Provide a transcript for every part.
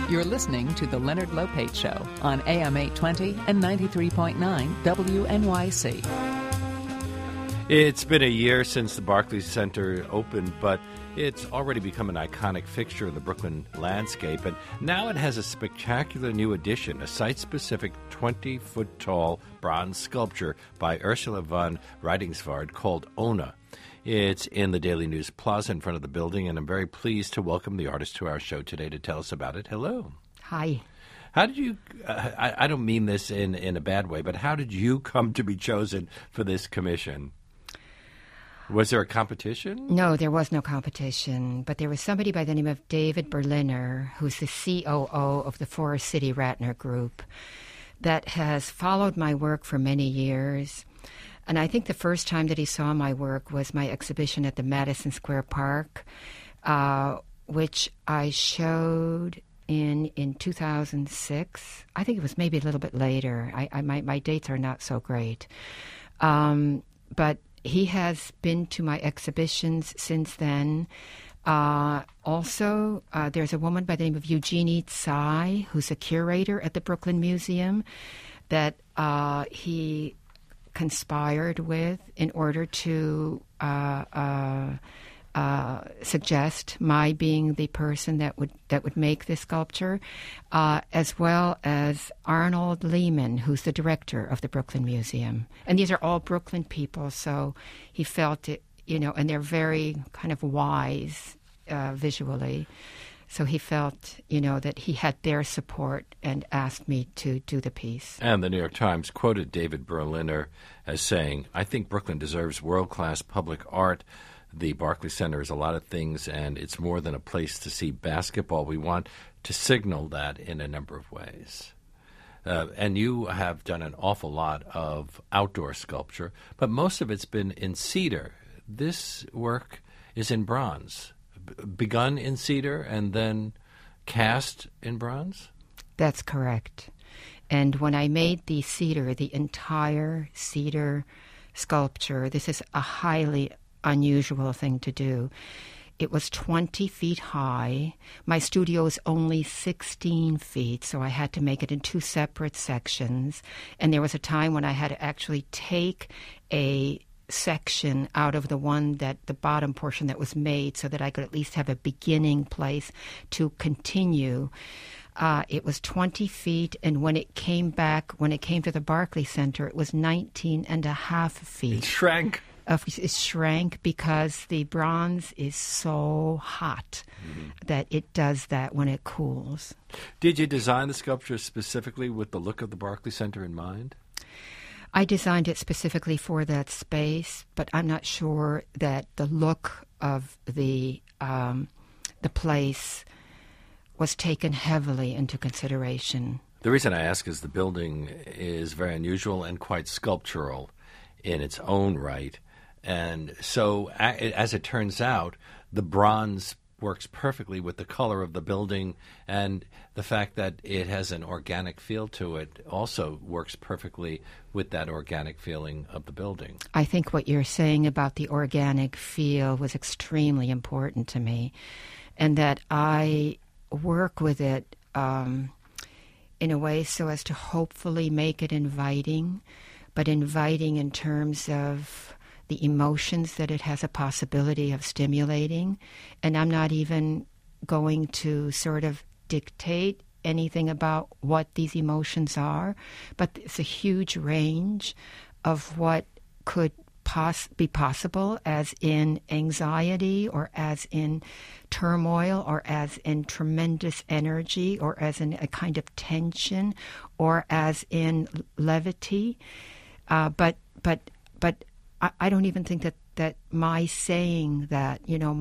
You're listening to The Leonard Lopate Show on AM 820 and 93.9 WNYC. It's been a year since the Barclays Center opened, but it's already become an iconic fixture in the Brooklyn landscape, and now it has a spectacular new addition, a site-specific 20-foot-tall bronze sculpture by Ursula von Rydingsvard called Ona. It's in the Daily News Plaza in front of the building, and I'm very pleased to welcome the artist to our show today to tell us about it. Hello. Hi. How did you, I don't mean this in a bad way, but how did you come to be chosen for this commission? Was there a competition? No, there was no competition, but there was somebody by the name of David Berliner, who's the COO of the Forest City Ratner Group, that has followed my work for many years. And I think the first time that he saw my work was my exhibition at the Madison Square Park, which I showed in 2006. I think it was maybe a little bit later. My dates are not so great. But he has been to my exhibitions since then. Also, there's a woman by the name of Eugenie Tsai, who's a curator at the Brooklyn Museum, that he conspired with in order to suggest my being the person that would make this sculpture, as well as Arnold Lehman, who's the director of the Brooklyn Museum. And these are all Brooklyn people, so he felt it, and they're very kind of wise visually. So he felt, that he had their support and asked me to do the piece. And the New York Times quoted David Berliner as saying, "I think Brooklyn deserves world-class public art. The Barclays Center is a lot of things, and it's more than a place to see basketball. We want to signal that in a number of ways." And you have done an awful lot of outdoor sculpture, but most of it's been in cedar. This work is in bronze. Begun in cedar and then cast in bronze? That's correct. And when I made the entire cedar sculpture, this is a highly unusual thing to do. It was 20 feet high. My studio is only 16 feet, so I had to make it in two separate sections. And there was a time when I had to actually take a section out of the bottom portion that was made so that I could at least have a beginning place to continue. It was 20 feet, and when it came to the Barclays Center, it was 19 and a half feet. It shrank. It shrank because the bronze is so hot that it does that when it cools. Did you design the sculpture specifically with the look of the Barclays Center in mind? I designed it specifically for that space, but I'm not sure that the look of the place was taken heavily into consideration. The reason I ask is the building is very unusual and quite sculptural in its own right. And so, as it turns out, the bronze works perfectly with the color of the building, and the fact that it has an organic feel to it also works perfectly with that organic feeling of the building. I think what you're saying about the organic feel was extremely important to me, and that I work with it in a way so as to hopefully make it inviting, but inviting in terms of the emotions that it has a possibility of stimulating. And I'm not even going to sort of dictate anything about what these emotions are, but it's a huge range of what could be possible, as in anxiety, or as in turmoil, or as in tremendous energy, or as in a kind of tension, or as in levity. But I don't even think that my saying that,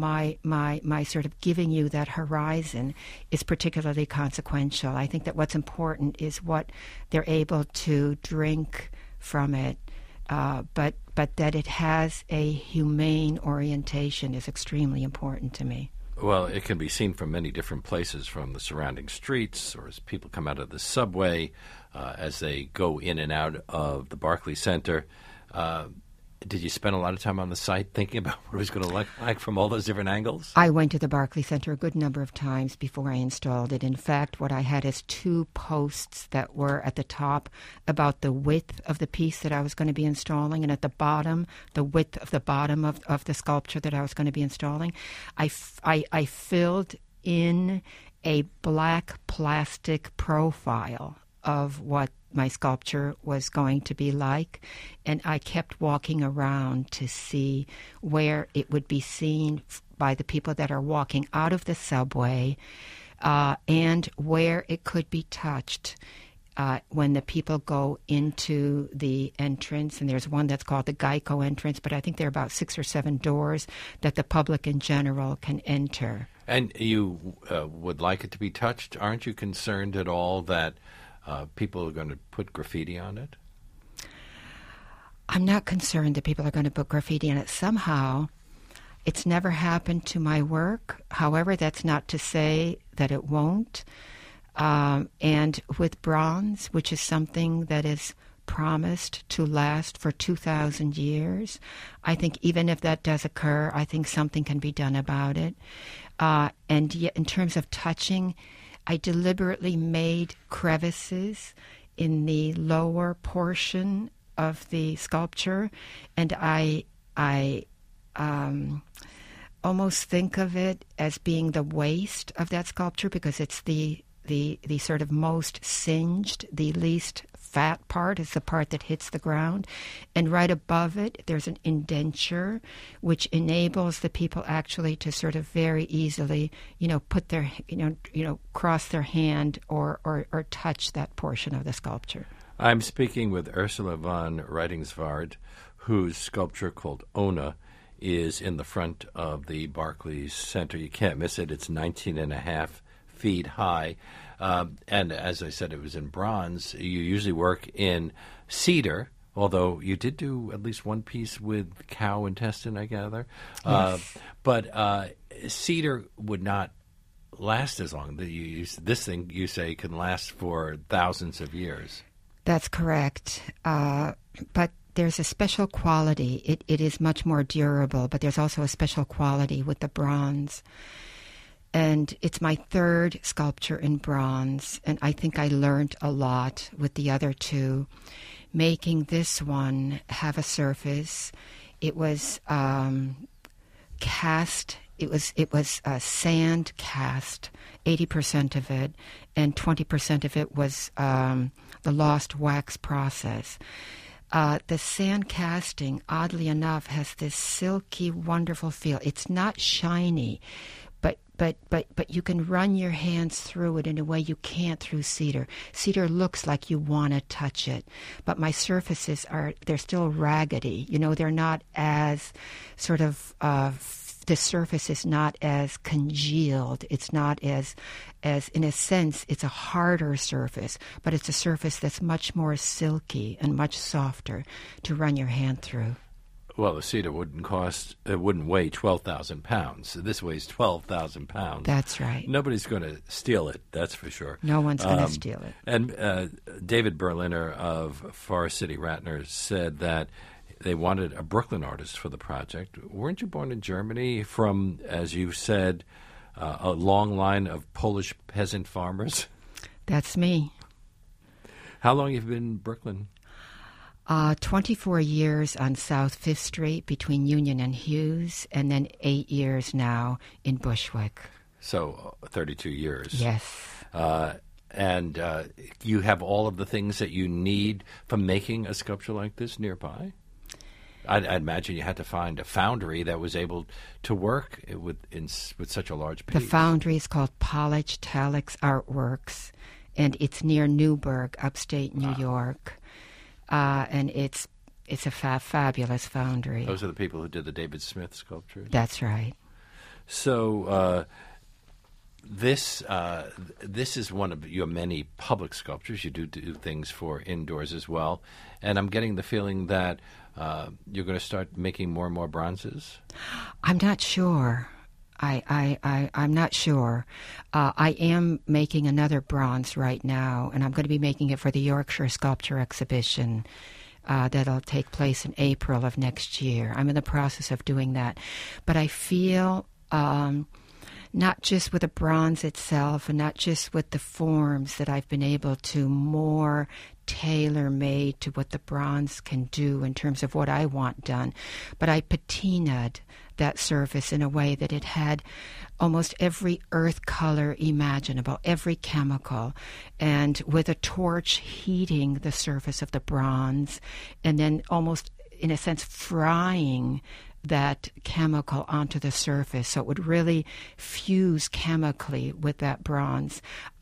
my sort of giving you that horizon is particularly consequential. I think that what's important is what they're able to drink from it, but that it has a humane orientation is extremely important to me. Well, it can be seen from many different places, from the surrounding streets, or as people come out of the subway, as they go in and out of the Barclays Center. Did you spend a lot of time on the site thinking about what it was going to look like from all those different angles? I went to the Barclay Center a good number of times before I installed it. In fact, what I had is 2 posts that were at the top about the width of the piece that I was going to be installing, and at the bottom, the width of the bottom of the sculpture that I was going to be installing. I filled in a black plastic profile of what my sculpture was going to be like, and I kept walking around to see where it would be seen by the people that are walking out of the subway, and where it could be touched when the people go into the entrance. And there's one that's called the Geico entrance, but I think there are about 6 or 7 doors that the public in general can enter. And you would like it to be touched? Aren't you concerned at all that people are going to put graffiti on it? I'm not concerned that people are going to put graffiti on it. Somehow, it's never happened to my work. However, that's not to say that it won't. And with bronze, which is something that is promised to last for 2,000 years, I think even if that does occur, I think something can be done about it. And yet, in terms of touching, I deliberately made crevices in the lower portion of the sculpture, and I almost think of it as being the waist of that sculpture, because it's the sort of most singed, the least fat part is the part that hits the ground. And right above it, there's an indenture, which enables the people actually to sort of very easily, put their, cross their hand or touch that portion of the sculpture. I'm speaking with Ursula von Reitingsward, whose sculpture called Ona is in the front of the Barclay Center. You can't miss it. It's 19.5 feet high. And as I said, it was in bronze. You usually work in cedar, although you did do at least one piece with cow intestine, I gather. Yes. But cedar would not last as long. This thing, you say, can last for thousands of years. That's correct. But there's a special quality. It is much more durable, but there's also a special quality with the bronze. And it's my 3rd sculpture in bronze, and I think I learned a lot with the other 2. Making this one have a surface, it was cast. It was sand cast, 80% of it, and 20% of it was the lost wax process. The sand casting, oddly enough, has this silky, wonderful feel. It's not shiny, but you can run your hands through it in a way you can't through cedar. Cedar looks like you want to touch it, but my surfaces they're still raggedy. They're not as sort of, the surface is not as congealed. It's not as in a sense, it's a harder surface, but it's a surface that's much more silky and much softer to run your hand through. Well, the cedar wouldn't weigh 12,000 pounds. This weighs 12,000 pounds. That's right. Nobody's going to steal it, that's for sure. No one's going to steal it. And David Berliner of Forest City Ratner said that they wanted a Brooklyn artist for the project. Weren't you born in Germany from, as you said, a long line of Polish peasant farmers? That's me. How long have you been in Brooklyn? 24 years on South 5th Street between Union and Hughes, and then 8 years now in Bushwick. So 32 years. Yes. And you have all of the things that you need for making a sculpture like this nearby? I'd imagine you had to find a foundry that was able to work with such a large piece. The foundry is called Polish Talix Artworks, and it's near Newburgh, upstate New York. And it's a fabulous foundry. Those are the people who did the David Smith sculptures? That's right. So this is one of your many public sculptures. You do things for indoors as well. And I'm getting the feeling that you're going to start making more and more bronzes? I'm not sure. I'm not sure. I am making another bronze right now, and I'm going to be making it for the Yorkshire Sculpture Exhibition that'll take place in April of next year. I'm in the process of doing that. But I feel not just with the bronze itself and not just with the forms that I've been able to more tailor-made to what the bronze can do in terms of what I want done, but I patinaed that surface in a way that it had almost every earth color imaginable, every chemical, and with a torch heating the surface of the bronze and then almost, in a sense, frying that chemical onto the surface so it would really fuse chemically with that bronze.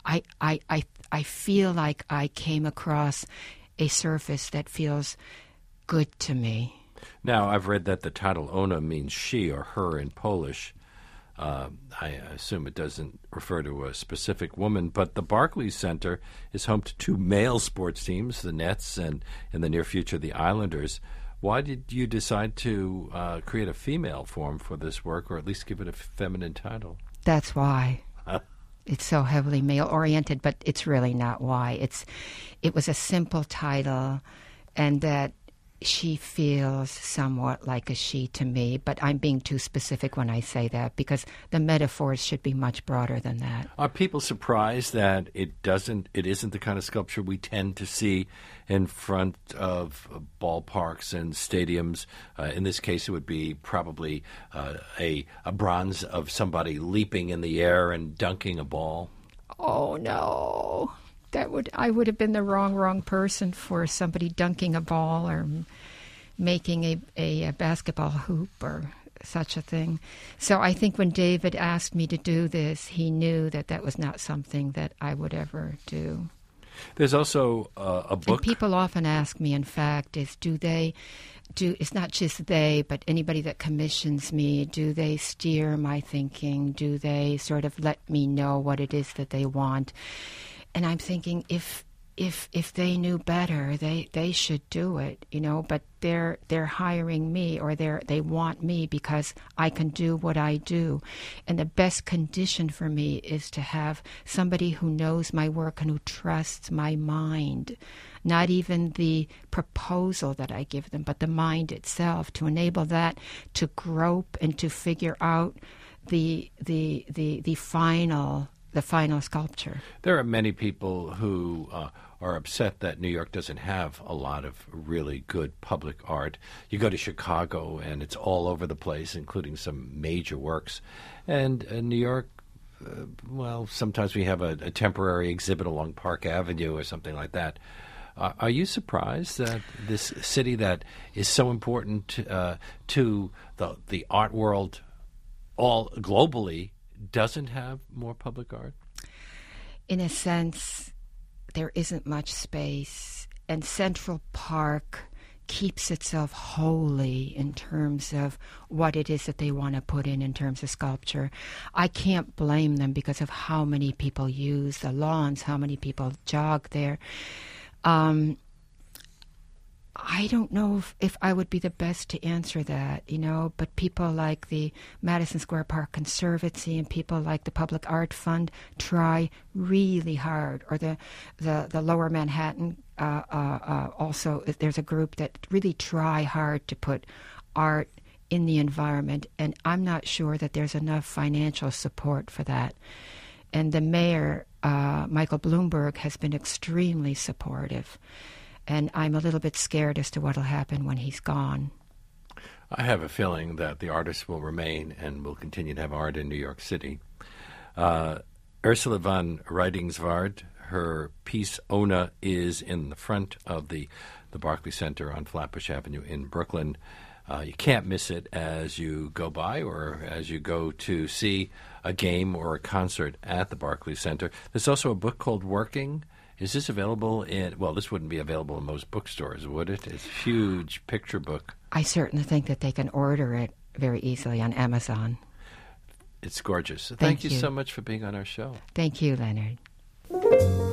I feel like I came across a surface that feels good to me. Now, I've read that the title Ona means she or her in Polish. I assume it doesn't refer to a specific woman, but the Barclays Center is home to two male sports teams, the Nets and, in the near future, the Islanders. Why did you decide to create a female form for this work, or at least give it a feminine title? That's why. It's so heavily male-oriented, but it's really not why. It was a simple title, and that she feels somewhat like a she to me, but I'm being too specific when I say that because the metaphors should be much broader than that. Are people surprised that it isn't the kind of sculpture we tend to see in front of ballparks and stadiums? In this case, it would be probably a bronze of somebody leaping in the air and dunking a ball. Oh, no. I would have been the wrong person for somebody dunking a ball or making a basketball hoop or such a thing. So I think when David asked me to do this, he knew that was not something that I would ever do. There's also a book. And people often ask me, in fact, it's not just they, but anybody that commissions me, do they steer my thinking? Do they sort of let me know what it is that they want? And I'm thinking, if they knew better, they should do it, But they're hiring me, or they want me because I can do what I do, and the best condition for me is to have somebody who knows my work and who trusts my mind, not even the proposal that I give them, but the mind itself, to enable that to grope and to figure out the final sculpture. There are many people who are upset that New York doesn't have a lot of really good public art. You go to Chicago, and it's all over the place, including some major works. And New York, sometimes we have a temporary exhibit along Park Avenue or something like that. Are you surprised that this city that is so important to the art world all globally doesn't have more public art? In a sense, there isn't much space, and Central Park keeps itself holy in terms of what it is that they want to put in terms of sculpture. I can't blame them because of how many people use the lawns, how many people jog there. I don't know if I would be the best to answer that, but people like the Madison Square Park Conservancy and people like the Public Art Fund try really hard, or the Lower Manhattan also, there's a group that really try hard to put art in the environment, and I'm not sure that there's enough financial support for that. And the mayor, Michael Bloomberg, has been extremely supportive. And I'm a little bit scared as to what will happen when he's gone. I have a feeling that the artists will remain and will continue to have art in New York City. Ursula von Ruydingsvaart, her piece Ona is in the front of the Barclays Center on Flatbush Avenue in Brooklyn. You can't miss it as you go by or as you go to see a game or a concert at the Barclays Center. There's also a book called Working. Is this available this wouldn't be available in most bookstores, would it? It's a huge picture book. I certainly think that they can order it very easily on Amazon. It's gorgeous. Thank you so much for being on our show. Thank you, Leonard.